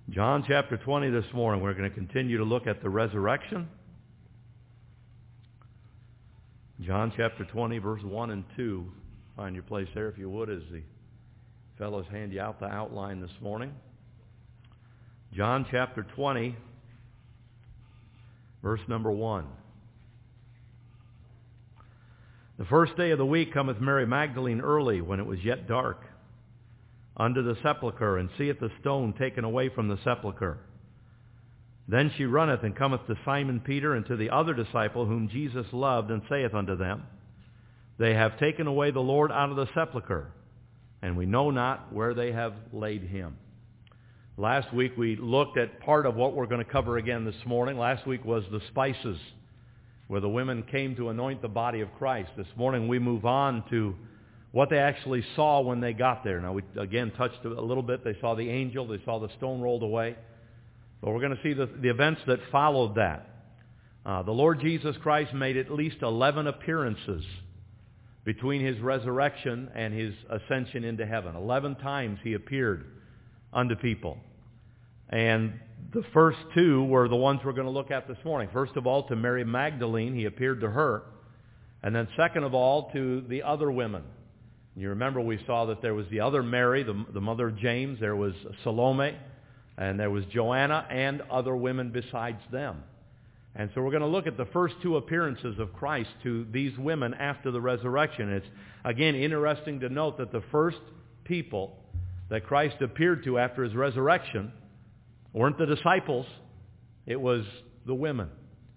John chapter 20 this morning. We're going to continue to look at the resurrection. John chapter 20, verse 1 and 2. Find your place there if you would as the fellows hand you out the outline this morning. John chapter 20, verse number 1. The first day of the week cometh Mary Magdalene early, when it was yet dark, unto the sepulchre, and seeth the stone taken away from the sepulchre. Then she runneth and cometh to Simon Peter and to the other disciple whom Jesus loved, and saith unto them, They have taken away the Lord out of the sepulchre, and we know not where they have laid him. Last week we looked at part of what we're going to cover again this morning. Last week was the spices, where the women came to anoint the body of Christ. This morning we move on to what they actually saw when they got there. Now we again touched a little bit. They saw the angel. They saw the stone rolled away. But we're going to see the events that followed that. The Lord Jesus Christ made at least 11 appearances between his resurrection and his ascension into heaven. 11 times he appeared unto people. And the first two were the ones we're going to look at this morning. First of all, to Mary Magdalene, he appeared to her. And then second of all, to the other women. You remember we saw that there was the other Mary, the mother of James. There was Salome, and there was Joanna, and other women besides them. And so we're going to look at the first two appearances of Christ to these women after the resurrection. It's, again, interesting to note that the first people that Christ appeared to after his resurrection weren't the disciples, it was the women.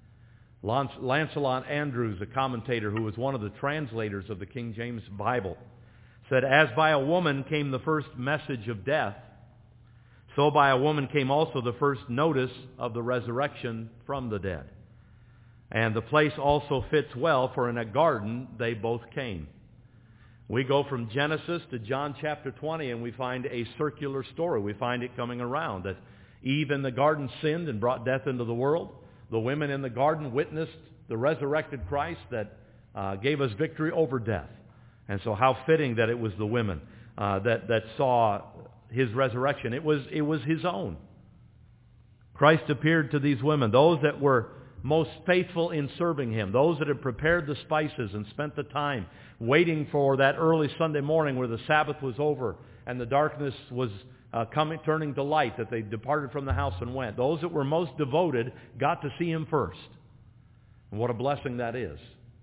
Lancelot Andrews, a commentator who was one of the translators of the King James Bible, said, As by a woman came the first message of death, so by a woman came also the first notice of the resurrection from the dead. And the place also fits well, for in a garden they both came. We go from Genesis to John chapter 20, and we find a circular story. We find it coming around, that Eve in the garden sinned and brought death into the world. The women in the garden witnessed the resurrected Christ that gave us victory over death. And so how fitting that it was the women that saw his resurrection. It was his own. Christ appeared to these women, those that were most faithful in serving him, those that had prepared the spices and spent the time waiting for that early Sunday morning where the Sabbath was over and the darkness was turning to light, that they departed from the house and went. Those that were most devoted got to see him first. And what a blessing that is.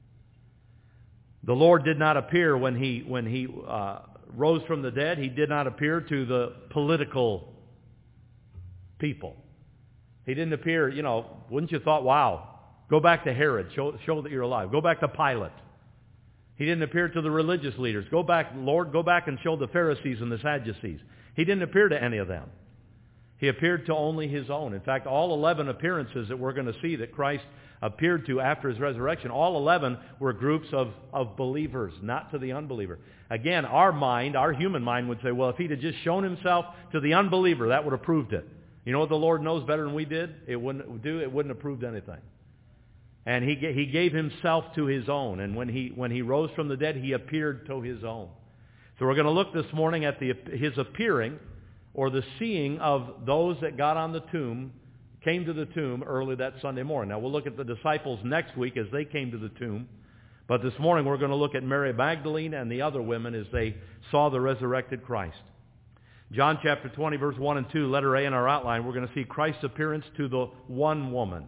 The Lord did not appear when he rose from the dead. He did not appear to the political people. He didn't appear, wouldn't you thought, wow, go back to Herod, show that you're alive. Go back to Pilate. He didn't appear to the religious leaders. Go back, Lord, go back and show the Pharisees and the Sadducees. He didn't appear to any of them. He appeared to only his own. In fact, all 11 appearances that we're going to see that Christ appeared to after his resurrection, all 11 were groups of believers, not to the unbeliever. Again, our human mind would say, well, if he'd have just shown himself to the unbeliever, that would have proved it. You know what the Lord knows better than we did? It wouldn't have proved anything. And he gave himself to his own. And when he rose from the dead, he appeared to his own. So we're going to look this morning at his appearing, or the seeing of those that got on the tomb, came to the tomb early that Sunday morning. Now we'll look at the disciples next week as they came to the tomb. But this morning we're going to look at Mary Magdalene and the other women as they saw the resurrected Christ. John chapter 20, verse 1 and 2, letter A in our outline, we're going to see Christ's appearance to the one woman.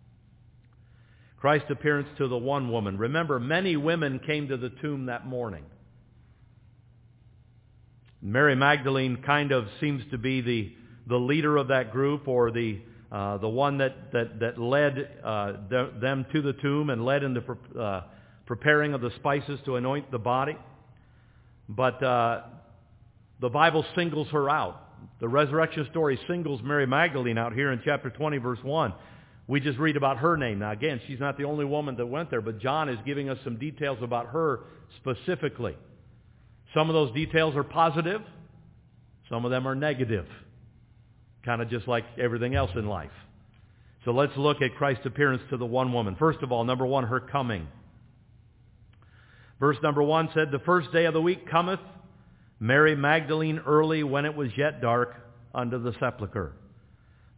Christ's appearance to the one woman. Remember, many women came to the tomb that morning. Mary Magdalene kind of seems to be the leader of that group, or the one that led them to the tomb and led in the preparing of the spices to anoint the body. But the Bible singles her out. The resurrection story singles Mary Magdalene out here in chapter 20, verse 1. We just read about her name. Now again, she's not the only woman that went there, but John is giving us some details about her specifically. Some of those details are positive. Some of them are negative. Kind of just like everything else in life. So let's look at Christ's appearance to the one woman. First of all, number one, her coming. Verse number 1 said, The first day of the week cometh Mary Magdalene early, when it was yet dark, unto the sepulchre.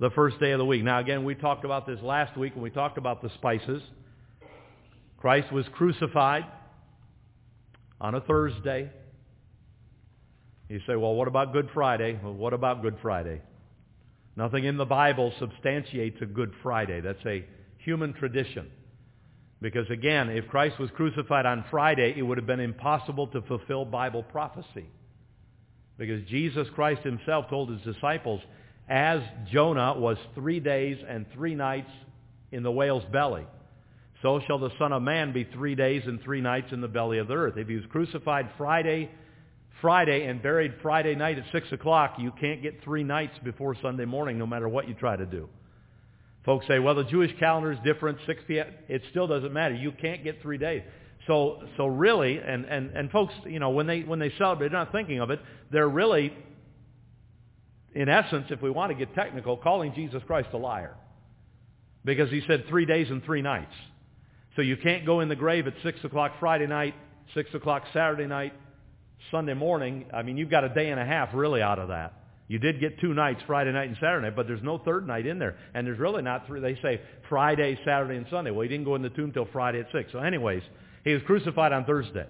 the first day of the week. Now again, we talked about this last week when we talked about the spices. Christ was crucified on a Thursday. You say, well, what about Good Friday? Well, what about Good Friday? Nothing in the Bible substantiates a Good Friday. That's a human tradition. Because again, if Christ was crucified on Friday, it would have been impossible to fulfill Bible prophecy. Because Jesus Christ himself told his disciples, as Jonah was 3 days and 3 nights in the whale's belly, so shall the Son of Man be 3 days and 3 nights in the belly of the earth. If he was crucified Friday and buried Friday night at 6 o'clock, you can't get 3 nights before Sunday morning, no matter what you try to do. Folks say, well, the Jewish calendar is different, 6 p.m. It still doesn't matter. You can't get 3 days. So really, and folks, you know, when they celebrate, they're not thinking of it. They're really, in essence, if we want to get technical, calling Jesus Christ a liar. Because he said 3 days and 3 nights. So you can't go in the grave at 6 o'clock Friday night, 6 o'clock Saturday night, Sunday morning. I mean, you've got a day and a half really out of that. You did get 2 nights, Friday night and Saturday night, but there's no third night in there. And there's really not 3. They say Friday, Saturday, and Sunday. Well, he didn't go in the tomb till Friday at 6. So anyways, he was crucified on Thursday.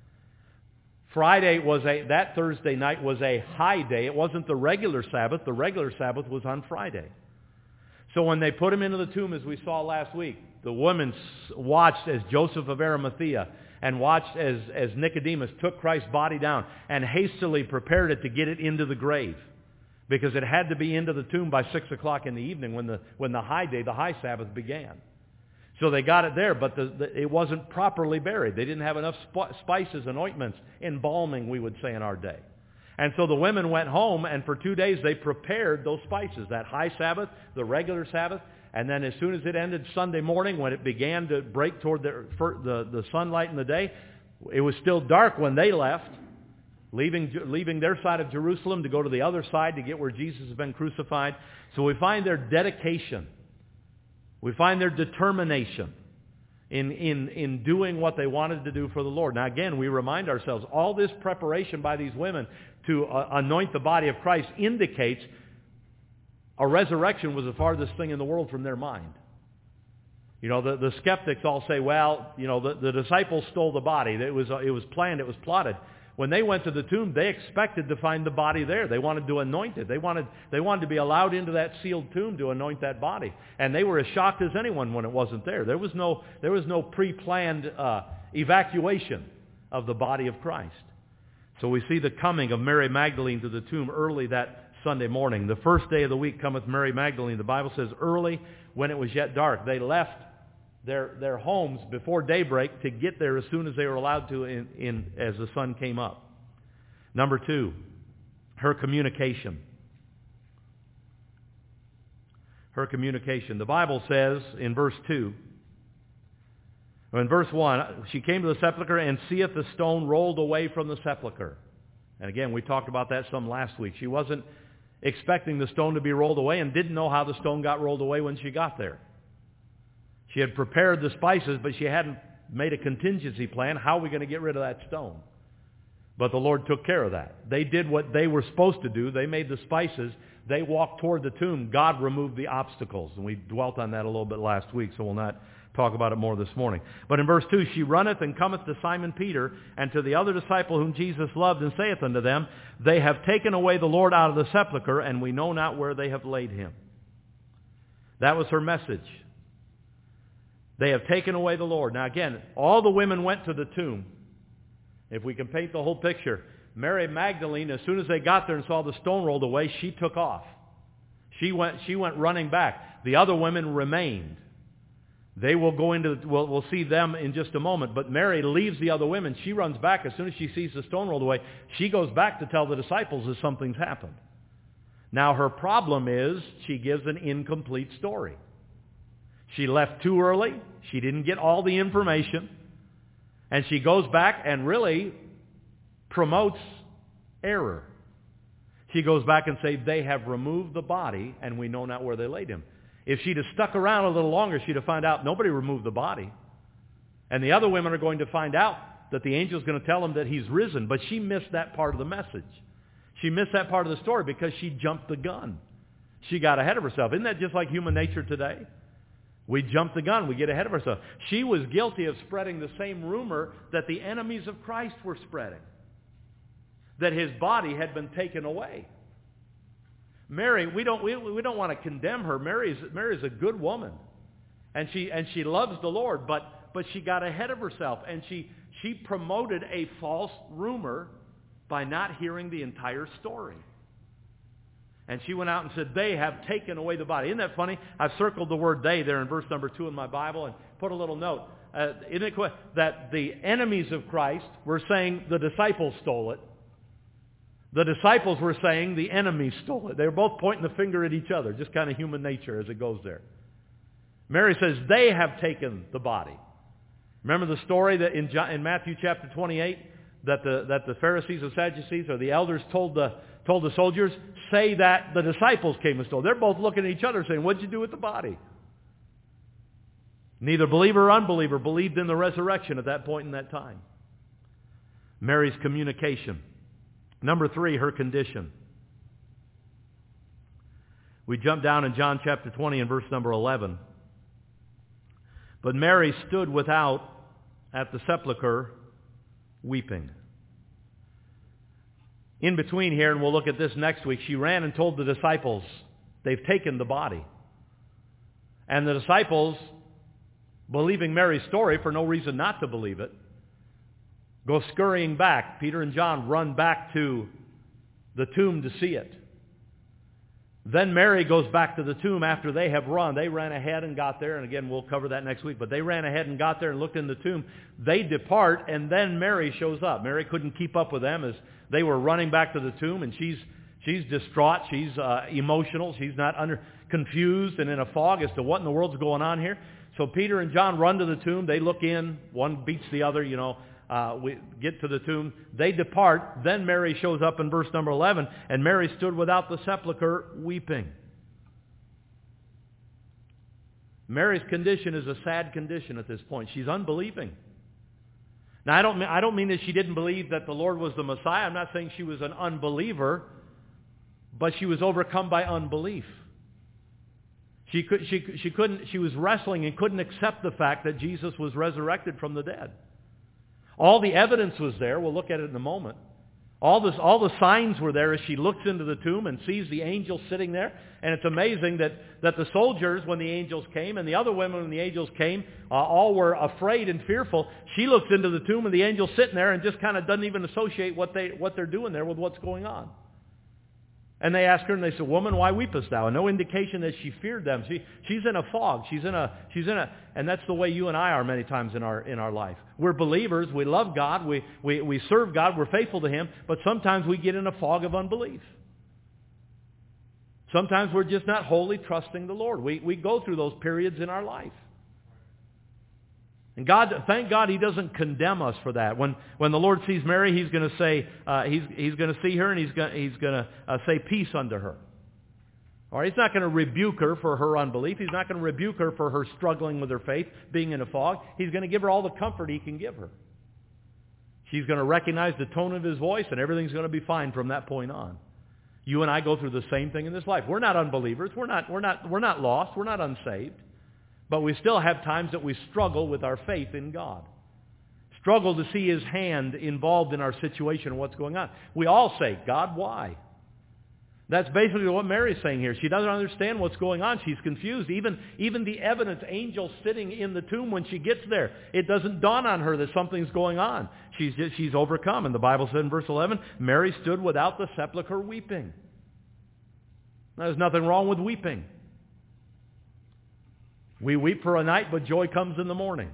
That Thursday night was a high day. It wasn't the regular Sabbath. The regular Sabbath was on Friday. So when they put him into the tomb, as we saw last week, the women watched as Joseph of Arimathea and watched as Nicodemus took Christ's body down and hastily prepared it to get it into the grave. Because it had to be into the tomb by 6 o'clock in the evening when the high day, the high Sabbath began. So they got it there, but it wasn't properly buried. They didn't have enough spices and ointments, embalming, we would say in our day. And so the women went home, and for 2 days they prepared those spices, that high Sabbath, the regular Sabbath, and then as soon as it ended Sunday morning, when it began to break toward the sunlight in the day, it was still dark when they left, leaving their side of Jerusalem to go to the other side to get where Jesus has been crucified. So we find their dedication. We find their determination in doing what they wanted to do for the Lord. Now again, we remind ourselves, all this preparation by these women to anoint the body of Christ indicates a resurrection was the farthest thing in the world from their mind. You know, the skeptics all say, well, you know, the disciples stole the body. It was planned, it was plotted. When they went to the tomb, they expected to find the body there. They wanted to anoint it. They wanted to be allowed into that sealed tomb to anoint that body. And they were as shocked as anyone when it wasn't there. There was no pre-planned evacuation of the body of Christ. So we see the coming of Mary Magdalene to the tomb early that Sunday morning. The first day of the week cometh Mary Magdalene. The Bible says early when it was yet dark. They left their homes before daybreak to get there as soon as they were allowed to as the sun came up. Number 2, her communication. Her communication. The Bible says in verse 2, in verse 1, she came to the sepulchre and seeth the stone rolled away from the sepulchre. And again, we talked about that some last week. She wasn't expecting the stone to be rolled away and didn't know how the stone got rolled away when she got there. She had prepared the spices, but she hadn't made a contingency plan. How are we going to get rid of that stone? But the Lord took care of that. They did what they were supposed to do. They made the spices. They walked toward the tomb. God removed the obstacles. And we dwelt on that a little bit last week, so we'll not talk about it more this morning. But in verse 2, she runneth and cometh to Simon Peter and to the other disciple whom Jesus loved, and saith unto them, They have taken away the Lord out of the sepulchre, and we know not where they have laid him. That was her message. They have taken away the Lord. Now again, all the women went to the tomb. If we can paint the whole picture, Mary Magdalene, as soon as they got there and saw the stone rolled away, she took off. She went running back. The other women remained. They will go we'll see them in just a moment. But Mary leaves the other women. She runs back. As soon as she sees the stone rolled away, she goes back to tell the disciples that something's happened. Now her problem is she gives an incomplete story. She left too early. She didn't get all the information. And she goes back and really promotes error. She goes back and says, they have removed the body, and we know not where they laid him. If she'd have stuck around a little longer, she'd have found out nobody removed the body. And the other women are going to find out that the angel's going to tell them that he's risen. But she missed that part of the message. She missed that part of the story because she jumped the gun. She got ahead of herself. Isn't that just like human nature today? We jump the gun. We get ahead of ourselves. She was guilty of spreading the same rumor that the enemies of Christ were spreading, that his body had been taken away. Mary, we don't want to condemn her. Mary is a good woman, and she loves the Lord, but she got ahead of herself, and she promoted a false rumor by not hearing the entire story. And she went out and said, they have taken away the body. Isn't that funny? I've circled the word they there in verse number 2 in my Bible and put a little note. Isn't it cool that the enemies of Christ were saying the disciples stole it? The disciples were saying the enemies stole it. They were both pointing the finger at each other, just kind of human nature as it goes there. Mary says, they have taken the body. Remember the story that in Matthew chapter 28 that the Pharisees and Sadducees, or the elders, told the soldiers, say that the disciples came and stole. They're both looking at each other saying, what'd you do with the body? Neither believer or unbeliever believed in the resurrection at that point in that time. Mary's communication. Number 3, her condition. We jump down in John chapter 20 and verse number 11. But Mary stood without at the sepulchre weeping. In between here, and we'll look at this next week, she ran and told the disciples, they've taken the body. And the disciples, believing Mary's story for no reason not to believe it, go scurrying back. Peter and John run back to the tomb to see it. Then Mary goes back to the tomb after they have run. They ran ahead and got there, and again, we'll cover that next week, but they ran ahead and got there and looked in the tomb. They depart, and then Mary shows up. Mary couldn't keep up with them as they were running back to the tomb, and she's distraught. She's emotional. She's not confused and in a fog as to what in the world's going on here. So Peter and John run to the tomb. They look in. One beats the other, we get to the tomb. They depart. Then Mary shows up in verse number 11. And Mary stood without the sepulchre weeping. Mary's condition is a sad condition at this point. She's unbelieving. Now, I don't mean that she didn't believe that the Lord was the Messiah. I'm not saying she was an unbeliever, but she was overcome by unbelief. She was wrestling and couldn't accept the fact that Jesus was resurrected from the dead. All the evidence was there. We'll look at it in a moment. All the signs were there as she looks into the tomb and sees the angel sitting there. And it's amazing that the soldiers, when the angels came, and the other women when the angels came, all were afraid and fearful. She looks into the tomb and the angel's sitting there and just kind of doesn't even associate what they're doing there with what's going on. And they ask her, and they say, "Woman, why weepest thou?" And no indication that she feared them. She's in a fog. And that's the way you and I are many times in our life. We're believers. We love God. We serve God. We're faithful to Him. But sometimes we get in a fog of unbelief. Sometimes we're just not wholly trusting the Lord. We go through those periods in our life. And thank God He doesn't condemn us for that. When the Lord sees Mary, He's going to say, He's going to see her and He's going to say peace unto her. All right, He's not going to rebuke her for her unbelief. He's not going to rebuke her for her struggling with her faith, being in a fog. He's going to give her all the comfort He can give her. She's going to recognize the tone of His voice, and everything's going to be fine from that point on. You and I go through the same thing in this life. We're not unbelievers. We're not lost. We're not unsaved. But we still have times that we struggle with our faith in God. Struggle to see His hand involved in our situation and what's going on. We all say, "God, why?" That's basically what Mary's saying here. She doesn't understand what's going on. She's confused. Even the evidence, angel sitting in the tomb when she gets there, it doesn't dawn on her that something's going on. She's overcome. And the Bible said in verse 11, Mary stood without the sepulchre weeping. Now, there's nothing wrong with weeping. We weep for a night, but joy comes in the morning.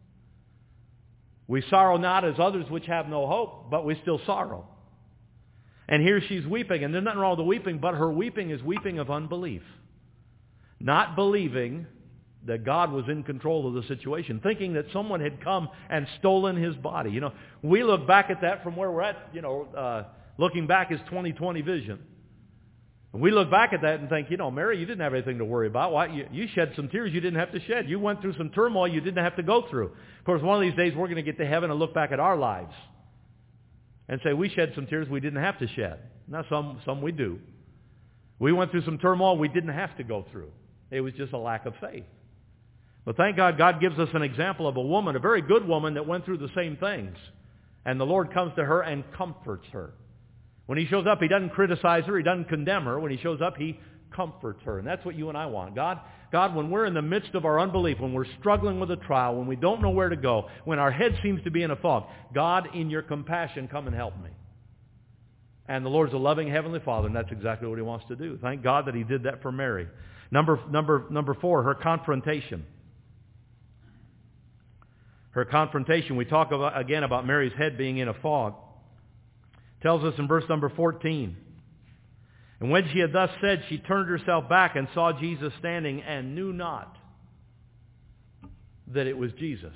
We sorrow not as others which have no hope, but we still sorrow. And here she's weeping, and there's nothing wrong with the weeping, but her weeping is weeping of unbelief. Not believing that God was in control of the situation, thinking that someone had come and stolen His body. We look back at that from where we're at, looking back is 20/20 vision. We look back at that and think, Mary, you didn't have anything to worry about. Why? You shed some tears you didn't have to shed. You went through some turmoil you didn't have to go through. Of course, one of these days we're going to get to heaven and look back at our lives and say we shed some tears we didn't have to shed. Now, some we do. We went through some turmoil we didn't have to go through. It was just a lack of faith. But thank God, God gives us an example of a woman, a very good woman that went through the same things. And the Lord comes to her and comforts her. When He shows up, He doesn't criticize her. He doesn't condemn her. When He shows up, He comforts her. And that's what you and I want. God, when we're in the midst of our unbelief, when we're struggling with a trial, when we don't know where to go, when our head seems to be in a fog, God, in your compassion, come and help me. And the Lord's a loving Heavenly Father, and that's exactly what He wants to do. Thank God that He did that for Mary. Number 4, her confrontation. Her confrontation. We talk again about Mary's head being in a fog. Tells us in verse number 14. And when she had thus said, she turned herself back and saw Jesus standing and knew not that it was Jesus.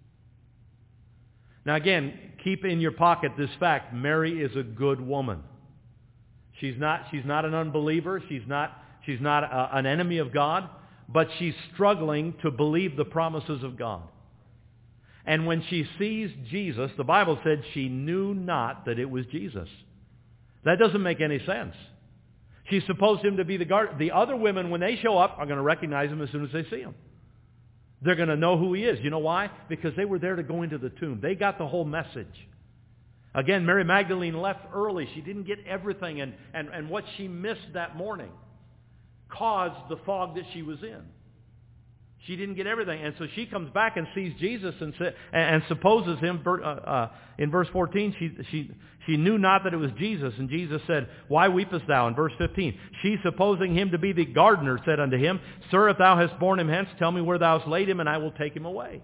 Now again, keep in your pocket this fact. Mary is a good woman. She's not an unbeliever. She's not an enemy of God. But she's struggling to believe the promises of God. And when she sees Jesus, the Bible said she knew not that it was Jesus. That doesn't make any sense. She supposed him to be the guard. The other women, when they show up, are going to recognize him as soon as they see him. They're going to know who he is. You know why? Because they were there to go into the tomb. They got the whole message. Again, Mary Magdalene left early. She didn't get everything. And what she missed that morning caused the fog that she was in. She didn't get everything. And so she comes back and sees Jesus and supposes him. In verse 14, she knew not that it was Jesus. And Jesus said, Why weepest thou? In verse 15, she supposing him to be the gardener said unto him, Sir, if thou hast borne him hence, tell me where thou hast laid him, and I will take him away.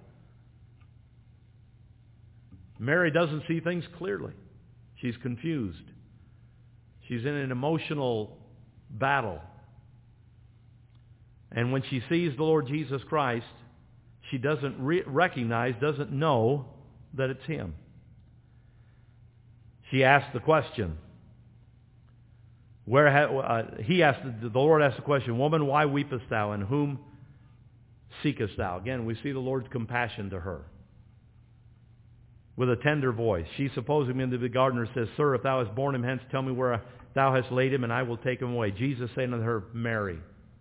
Mary doesn't see things clearly. She's confused. She's in an emotional battle. And when she sees the Lord Jesus Christ, she doesn't doesn't know that it's him. She asks the question. The Lord asked the question, Woman, why weepest thou, and whom seekest thou? Again, we see the Lord's compassion to her. With a tender voice, she, supposing him to be the gardener, says, Sir, if thou hast borne him hence, tell me where thou hast laid him, and I will take him away. Jesus saying unto her, Mary.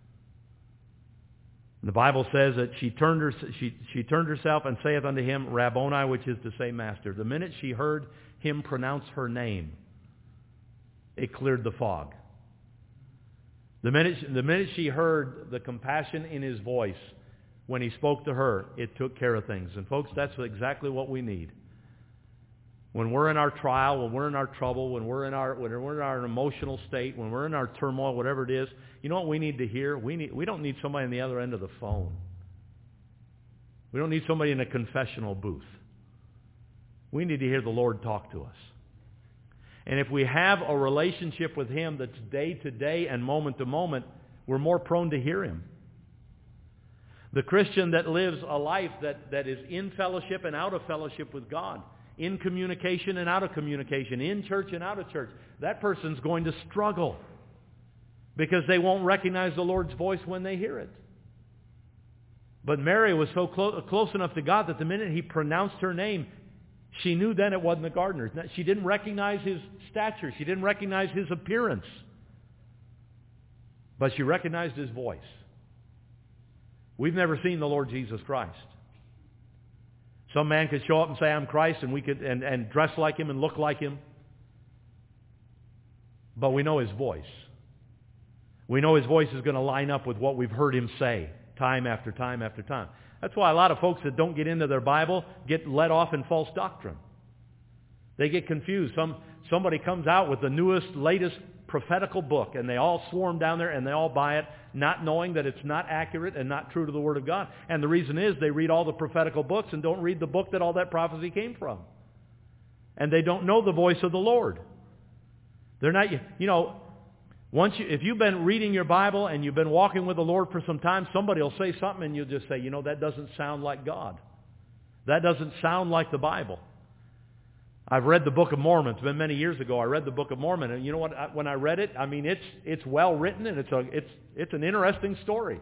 The Bible says that she turned herself and saith unto him, Rabboni, which is to say, Master. The minute she heard him pronounce her name, it cleared the fog. The minute she heard the compassion in his voice when he spoke to her, it took care of things. And folks, that's exactly what we need. When we're in our trial, when we're in our trouble, when we're in our emotional state, when we're in our turmoil, whatever it is, you know what we need to hear? We don't need somebody on the other end of the phone. We don't need somebody in a confessional booth. We need to hear the Lord talk to us. And if we have a relationship with him that's day to day and moment to moment, we're more prone to hear him. The Christian that lives a life that is in fellowship and out of fellowship with God, in communication and out of communication, in church and out of church, that person's going to struggle because they won't recognize the Lord's voice when they hear it. But Mary was so close enough to God that the minute he pronounced her name, she knew then it wasn't the gardener. She didn't recognize his stature. She didn't recognize his appearance. But she recognized his voice. We've never seen the Lord Jesus Christ. Some man could show up and say, I'm Christ, and we could and dress like him and look like him. But we know his voice. We know his voice is going to line up with what we've heard him say time after time after time. That's why a lot of folks that don't get into their Bible get led off in false doctrine. They get confused. Somebody comes out with the newest, latest prophetical book, and they all swarm down there and they all buy it, not knowing that it's not accurate and not true to the Word of God. And the reason is they read all the prophetical books and don't read the book that all that prophecy came from. And they don't know the voice of the Lord. They're not, if you've been reading your Bible and you've been walking with the Lord for some time, somebody will say something and you'll just say, that doesn't sound like God. That doesn't sound like the Bible. I've read the Book of Mormon. It's been many years ago. I read the Book of Mormon, and you know what? When I read it, it's well written, and it's an interesting story.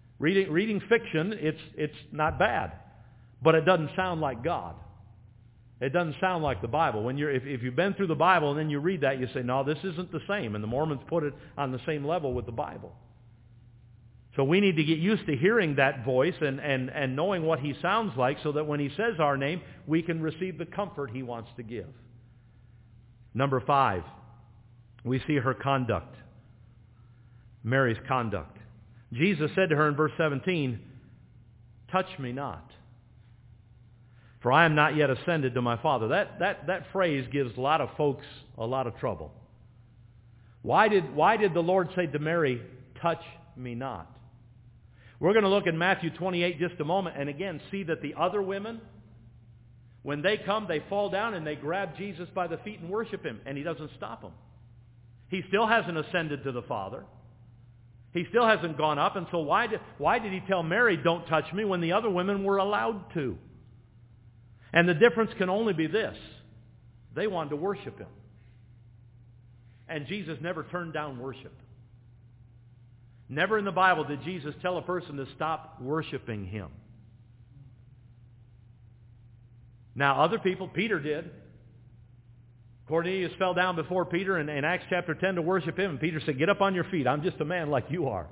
Reading fiction, it's not bad, but it doesn't sound like God. It doesn't sound like the Bible. If you've been through the Bible and then you read that, you say, no, this isn't the same. And the Mormons put it on the same level with the Bible. So we need to get used to hearing that voice and knowing what he sounds like so that when he says our name, we can receive the comfort he wants to give. Number 5, we see her conduct. Mary's conduct. Jesus said to her in verse 17, touch me not, for I am not yet ascended to my Father. That phrase gives a lot of folks a lot of trouble. Why did the Lord say to Mary, touch me not? We're going to look in Matthew 28 just a moment and again see that the other women, when they come, they fall down and they grab Jesus by the feet and worship him, and he doesn't stop them. He still hasn't ascended to the Father. He still hasn't gone up, and so why did he tell Mary, don't touch me, when the other women were allowed to? And the difference can only be this. They wanted to worship him. And Jesus never turned down worship. Never in the Bible did Jesus tell a person to stop worshiping him. Now, other people, Peter did. Cornelius fell down before Peter in Acts chapter 10 to worship him, and Peter said, get up on your feet. I'm just a man like you are.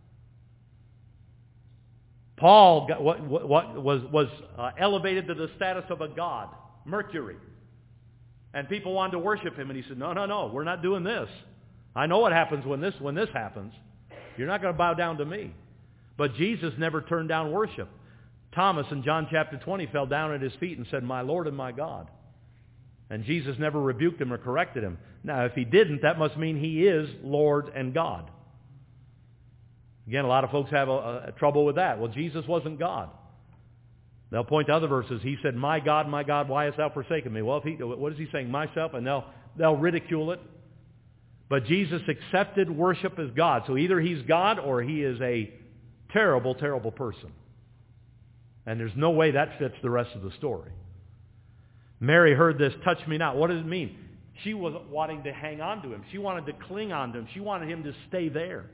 Paul was elevated to the status of a god, Mercury. And people wanted to worship him, and he said, no, we're not doing this. I know what happens when this happens. You're not going to bow down to me. But Jesus never turned down worship. Thomas in John chapter 20 fell down at his feet and said, my Lord and my God. And Jesus never rebuked him or corrected him. Now, if he didn't, that must mean he is Lord and God. Again, a lot of folks have a trouble with that. Well, Jesus wasn't God. They'll point to other verses. He said, my God, why hast thou forsaken me? Well, what is he saying? Myself? And they'll ridicule it. But Jesus accepted worship as God. So either he's God or he is a terrible, terrible person. And there's no way that fits the rest of the story. Mary heard this, touch me not. What does it mean? She wasn't wanting to hang on to him. She wanted to cling on to him. She wanted him to stay there.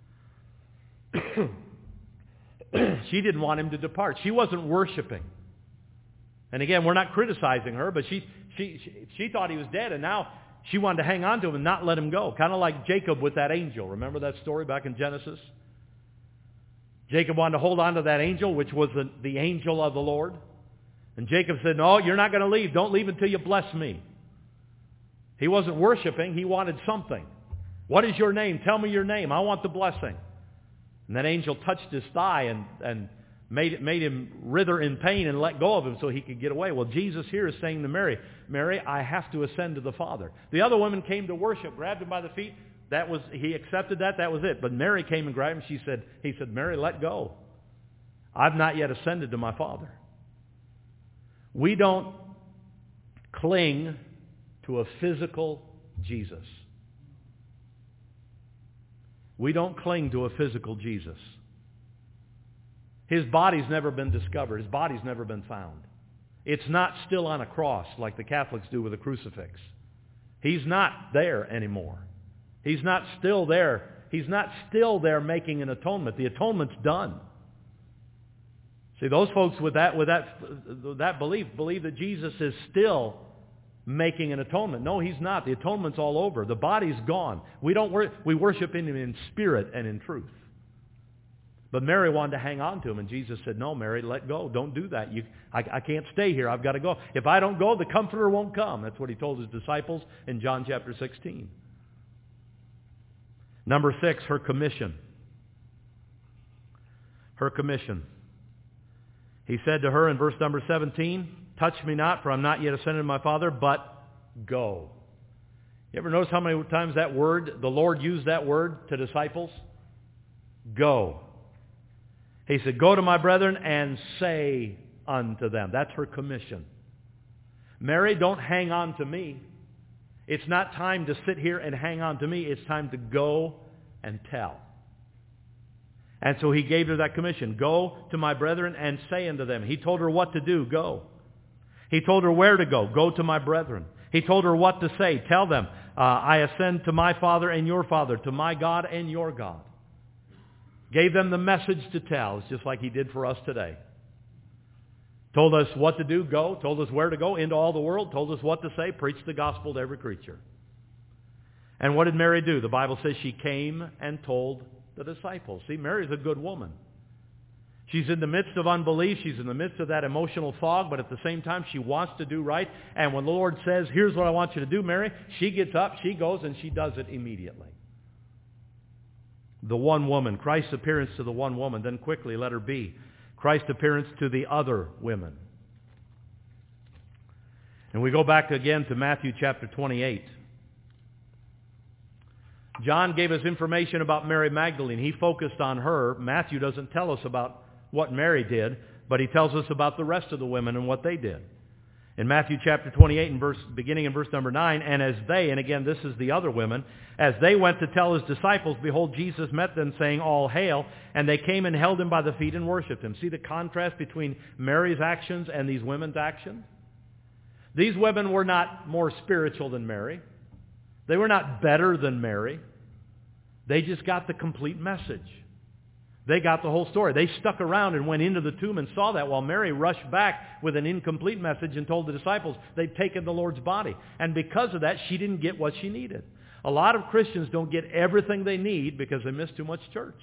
She didn't want him to depart. She wasn't worshiping. And again, we're not criticizing her, but she thought he was dead, and now she wanted to hang on to him and not let him go. Kind of like Jacob with that angel. Remember that story back in Genesis? Jacob wanted to hold on to that angel, which was the angel of the Lord. And Jacob said, no, you're not going to leave. Don't leave until you bless me. He wasn't worshiping. He wanted something. What is your name? Tell me your name. I want the blessing. And that angel touched his thigh and made him writher in pain and let go of him so he could get away. Well, Jesus here is saying to Mary, Mary, I have to ascend to the Father. The other women came to worship, grabbed him by the feet. He accepted that. That was it. But Mary came and grabbed him. He said, Mary, let go. I've not yet ascended to my Father. We don't cling to a physical Jesus. We don't cling to a physical Jesus. His body's never been discovered. His body's never been found. It's not still on a cross like the Catholics do with a crucifix. He's not there anymore. He's not still there. He's not still there making an atonement. The atonement's done. See, those folks with that belief that Jesus is still making an atonement. No, he's not. The atonement's all over. The body's gone. We worship him in spirit and in truth. But Mary wanted to hang on to him, and Jesus said, no, Mary, let go. Don't do that. I can't stay here. I've got to go. If I don't go, the Comforter won't come. That's what he told his disciples in John chapter 16. Number 6, her commission. Her commission. He said to her in verse number 17, touch me not, for I'm not yet ascended to my Father, but go. You ever notice how many times the Lord used that word to disciples? Go. He said, go to my brethren and say unto them. That's her commission. Mary, don't hang on to me. It's not time to sit here and hang on to me. It's time to go and tell. And so he gave her that commission. Go to my brethren and say unto them. He told her what to do. Go. He told her where to go. Go to my brethren. He told her what to say. Tell them, I ascend to my Father and your Father, to my God and your God. Gave them the message to tell. It's just like he did for us today. Told us what to do, go. Told us where to go, into all the world. Told us what to say, preach the gospel to every creature. And what did Mary do? The Bible says she came and told the disciples. See, Mary's a good woman. She's in the midst of unbelief. She's in the midst of that emotional fog, but at the same time, she wants to do right. And when the Lord says, here's what I want you to do, Mary, she gets up, she goes, and she does it immediately. The one woman, Christ's appearance to the one woman. Then quickly, letter B, Christ's appearance to the other women. And we go back again to Matthew chapter 28. John gave us information about Mary Magdalene. He focused on her. Matthew doesn't tell us about what Mary did, but he tells us about the rest of the women and what they did. In Matthew chapter 28, beginning in verse number 9, and as they, and again this is the other women, as they went to tell his disciples, behold, Jesus met them, saying, all hail, and they came and held him by the feet and worshipped him. See the contrast between Mary's actions and these women's actions? These women were not more spiritual than Mary. They were not better than Mary. They just got the complete message. They got the whole story. They stuck around and went into the tomb and saw that, while Mary rushed back with an incomplete message and told the disciples they'd taken the Lord's body. And because of that, she didn't get what she needed. A lot of Christians don't get everything they need because they miss too much church.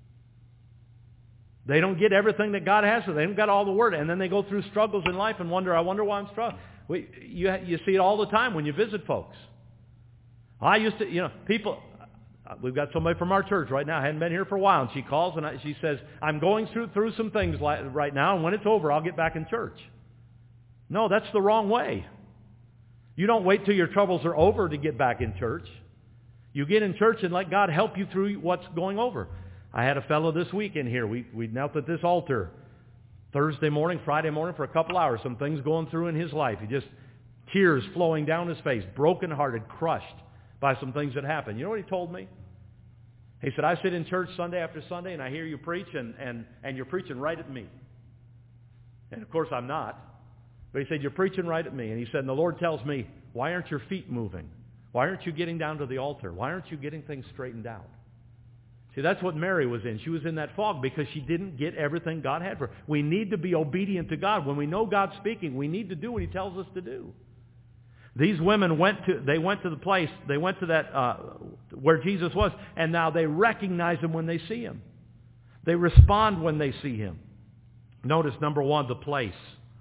They don't get everything that God has for them. They haven't got all the Word. And then they go through struggles in life and wonder, I wonder why I'm struggling. You see it all the time when you visit folks. I used to, people... We've got somebody from our church right now, hadn't been here for a while, and she calls and she says, I'm going through some things right now, and when it's over, I'll get back in church. No, that's the wrong way. You don't wait till your troubles are over to get back in church. You get in church and let God help you through what's going over. I had a fellow this week in here. We knelt at this altar Thursday morning, Friday morning for a couple hours. Some things going through in his life. He just, tears flowing down his face, brokenhearted, crushed by some things that happened. You know what he told me? He said, I sit in church Sunday after Sunday and I hear you preach and you're preaching right at me. And of course I'm not. But he said, you're preaching right at me. And he said, and the Lord tells me, why aren't your feet moving? Why aren't you getting down to the altar? Why aren't you getting things straightened out? See, that's what Mary was in. She was in that fog because she didn't get everything God had for her. We need to be obedient to God. When we know God's speaking, we need to do what he tells us to do. These women went to the place, they went to that where Jesus was, and now they recognize him when they see him. They respond when they see him. Notice, number one, the place.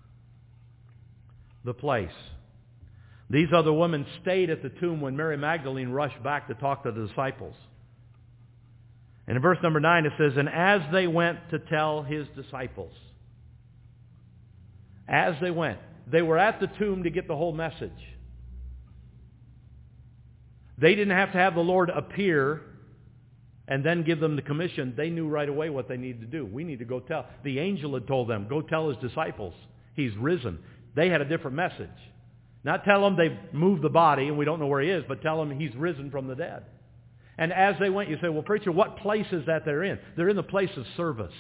The place. These other women stayed at the tomb when Mary Magdalene rushed back to talk to the disciples. And in verse number 9 it says, and as they went to tell his disciples. As they went. They were at the tomb to get the whole message. They didn't have to have the Lord appear and then give them the commission. They knew right away what they needed to do. We need to go tell. The angel had told them, go tell his disciples he's risen. They had a different message. Not tell them they've moved the body and we don't know where he is, but tell them he's risen from the dead. And as they went, you say, well, preacher, what place is that they're in? They're in the place of service.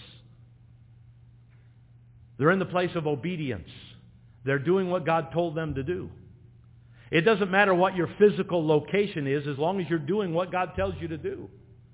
They're in the place of obedience. They're doing what God told them to do. It doesn't matter what your physical location is as long as you're doing what God tells you to do.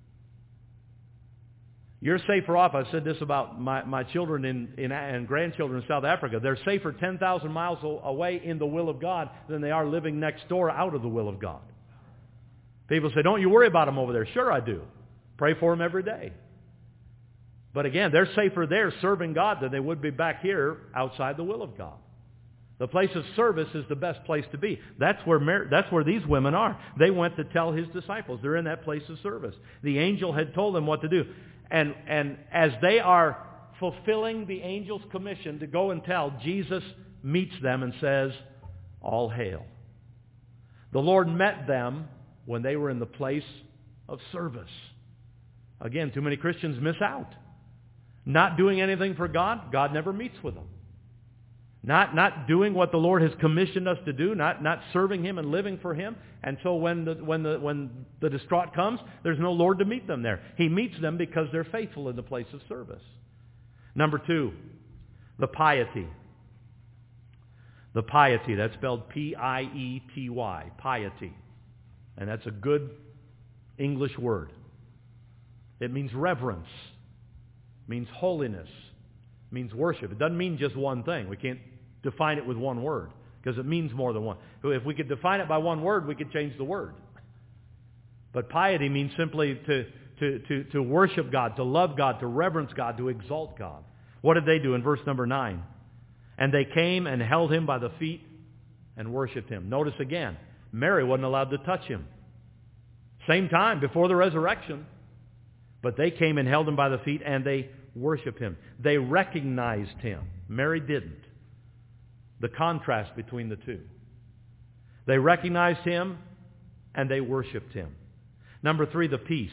You're safer off. I've said this about my children and grandchildren in South Africa. They're safer 10,000 miles away in the will of God than they are living next door out of the will of God. People say, don't you worry about them over there. Sure I do. Pray for them every day. But again, they're safer there serving God than they would be back here outside the will of God. The place of service is the best place to be. That's where these women are. They went to tell his disciples. They're in that place of service. The angel had told them what to do. And as they are fulfilling the angel's commission to go and tell, Jesus meets them and says, all hail. The Lord met them when they were in the place of service. Again, too many Christians miss out. Not doing anything for God, God never meets with them. Not doing what the Lord has commissioned us to do, not serving him and living for him. And so when the distraught comes, there's no Lord to meet them there. He meets them because they're faithful in the place of service. Number two, the piety. The piety, that's spelled P-I-E-T-Y, piety. And that's a good English word. It means reverence. It means holiness. It means worship. It doesn't mean just one thing. We can't define it with one word because it means more than one. If we could define it by one word, we could change the word. But piety means simply to worship God, to love God, to reverence God, to exalt God. What did they do in verse number 9? And they came and held him by the feet and worshipped him. Notice again, Mary wasn't allowed to touch him. Same time, before the resurrection. But they came and held him by the feet and they worshipped him. They recognized him. Mary didn't. The contrast between the two. They recognized him and they worshipped him. Number 3, the peace.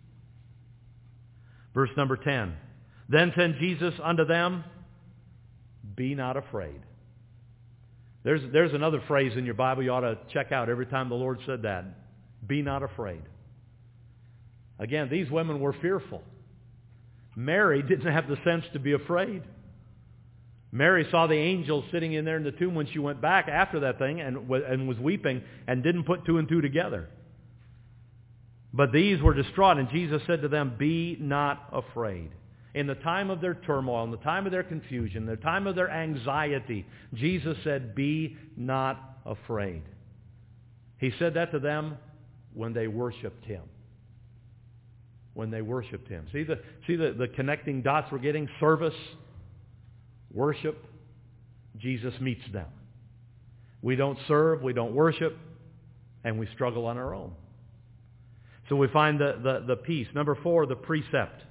Verse number 10. Then said Jesus unto them, be not afraid. There's another phrase in your Bible you ought to check out every time the Lord said that. Be not afraid. Again, these women were fearful. Mary didn't have the sense to be afraid. Mary saw the angel sitting in there in the tomb when she went back after that thing and was weeping and didn't put 2 and 2 together. But these were distraught, and Jesus said to them, be not afraid. In the time of their turmoil, in the time of their confusion, the time of their anxiety, Jesus said, be not afraid. He said that to them when they worshiped him. When they worshiped him. See the connecting dots we're getting? Service, worship, Jesus meets them. We don't serve, we don't worship, and we struggle on our own. So we find the peace. Number 4, the precept.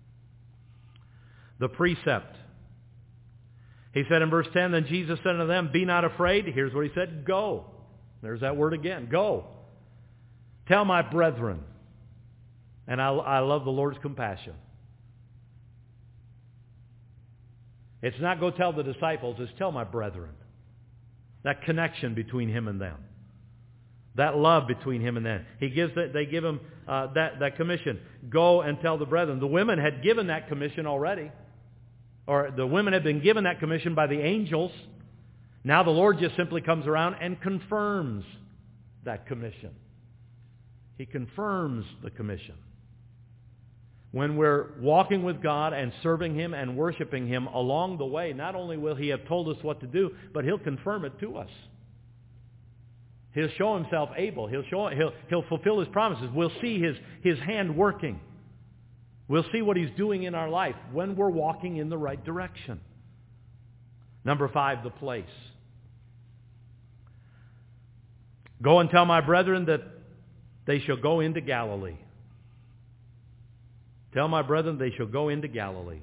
The precept. He said in verse 10, then Jesus said unto them, be not afraid. Here's what he said, go. There's that word again, go. Tell my brethren. And I love the Lord's compassion. It's not go tell the disciples, it's tell my brethren. That connection between him and them. That love between him and them. They give him that commission. Go and tell the brethren. The women had given that commission already. Or the women had been given that commission by the angels. Now the Lord just simply comes around and confirms that commission. He confirms the commission. When we're walking with God and serving him and worshiping him along the way, not only will he have told us what to do, but he'll confirm it to us. He'll show himself able. He'll fulfill his promises. We'll see his hand working. We'll see what he's doing in our life when we're walking in the right direction. Number 5, the place. Go and tell my brethren that they shall go into Galilee. Tell my brethren they shall go into Galilee.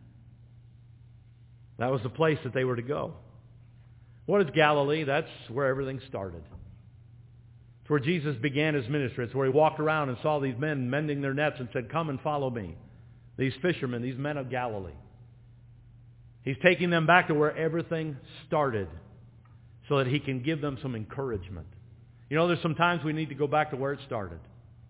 That was the place that they were to go. What is Galilee? That's where everything started. It's where Jesus began his ministry. It's where he walked around and saw these men mending their nets and said, come and follow me. These fishermen, these men of Galilee. He's taking them back to where everything started so that he can give them some encouragement. You know, there's some times we need to go back to where it started.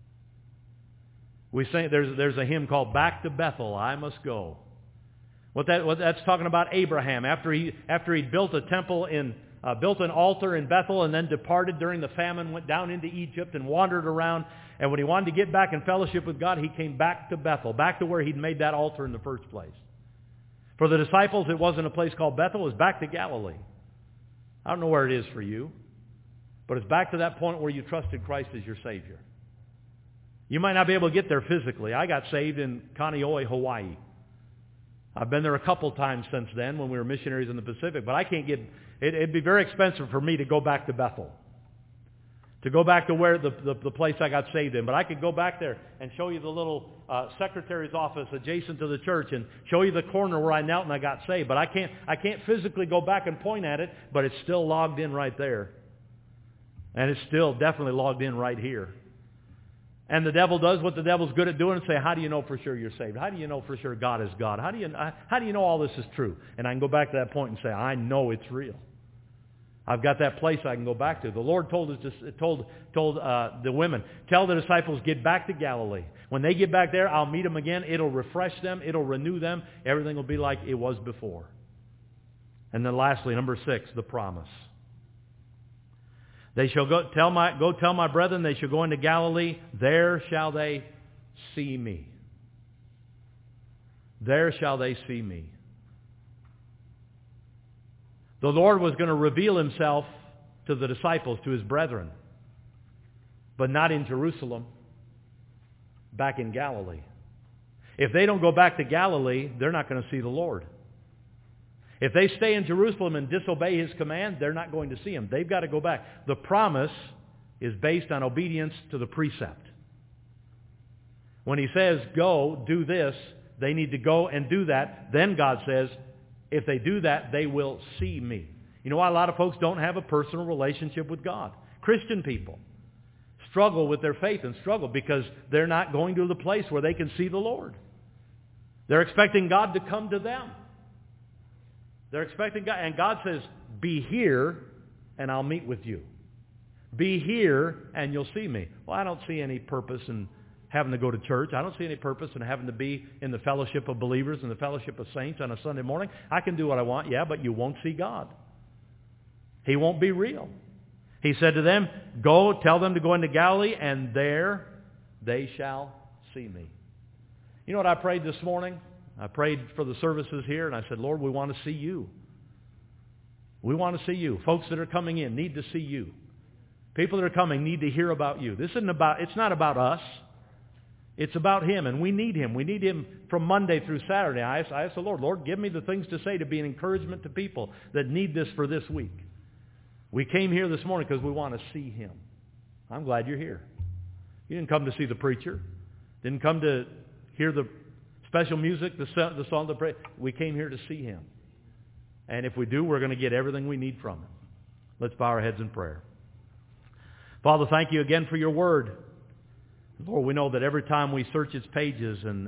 We say there's a hymn called Back to Bethel, I Must Go. What that's talking about Abraham after he built a temple built an altar in Bethel and then departed during the famine, went down into Egypt and wandered around. And when he wanted to get back in fellowship with God, he came back to Bethel, back to where he'd made that altar in the first place. For the disciples, it wasn't a place called Bethel, it was back to Galilee. I don't know where it is for you, but it's back to that point where you trusted Christ as your Savior. You might not be able to get there physically. I got saved in Kaneohe, Hawaii. I've been there a couple times since then when we were missionaries in the Pacific, but I can't get, it'd be very expensive for me to go back to Bethel. To go back to where the place I got saved in. But I could go back there and show you the little secretary's office adjacent to the church and show you the corner where I knelt and I got saved. But I can't physically go back and point at it, but it's still logged in right there. And it's still definitely logged in right here. And the devil does what the devil's good at doing and say, how do you know for sure you're saved? How do you know for sure God is God? How do you know all this is true? And I can go back to that point and say, I know it's real. I've got that place I can go back to. The Lord told the women, tell the disciples, get back to Galilee. When they get back there, I'll meet them again. It'll refresh them. It'll renew them. Everything will be like it was before. And then lastly, number 6, the promise. They shall go tell my brethren they shall go into Galilee. There shall they see me. There shall they see me. The Lord was going to reveal himself to the disciples, to his brethren, but not in Jerusalem, back in Galilee. If they don't go back to Galilee, they're not going to see the Lord. If they stay in Jerusalem and disobey his command, they're not going to see him. They've got to go back. The promise is based on obedience to the precept. When he says, go, do this, they need to go and do that. Then God says, if they do that, they will see me. You know why a lot of folks don't have a personal relationship with God? Christian people struggle with their faith and struggle because they're not going to the place where they can see the Lord. They're expecting God to come to them. They're expecting God, and God says, be here and I'll meet with you. Be here and you'll see me. Well, I don't see any purpose in having to go to church. I don't see any purpose in having to be in the fellowship of believers and the fellowship of saints on a Sunday morning. I can do what I want, yeah, but you won't see God. He won't be real. He said to them, go, tell them to go into Galilee, and there they shall see me. You know what I prayed this morning? I prayed for the services here, and I said, Lord, we want to see you. We want to see you. Folks that are coming in need to see you. People that are coming need to hear about you. It's not about us. It's about him, and we need him. We need him from Monday through Saturday. I asked the Lord, give me the things to say to be an encouragement to people that need this for this week. We came here this morning because we want to see him. I'm glad you're here. You didn't come to see the preacher. Didn't come to hear the special music, the song, the prayer. We came here to see him. And if we do, we're going to get everything we need from him. Let's bow our heads in prayer. Father, thank you again for your word. Lord, we know that every time we search its pages and